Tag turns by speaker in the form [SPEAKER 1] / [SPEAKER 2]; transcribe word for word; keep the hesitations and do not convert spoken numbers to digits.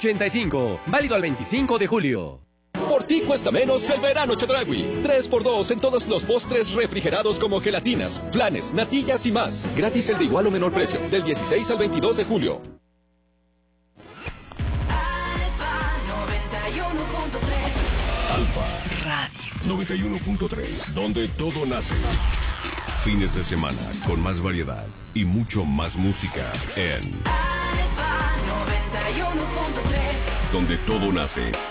[SPEAKER 1] ochenta y cinco. Válido al veinticinco de julio.
[SPEAKER 2] Por ti cuesta menos el verano Chedraui. tres por dos en todos los postres refrigerados como gelatinas, flanes, natillas y más. Gratis el de igual o menor precio, del dieciséis al veintidós de julio.
[SPEAKER 3] Alfa Radio noventa y uno punto tres, donde todo nace. Fines de semana con más variedad y mucho más música en Alfa noventa y uno punto tres, donde todo nace.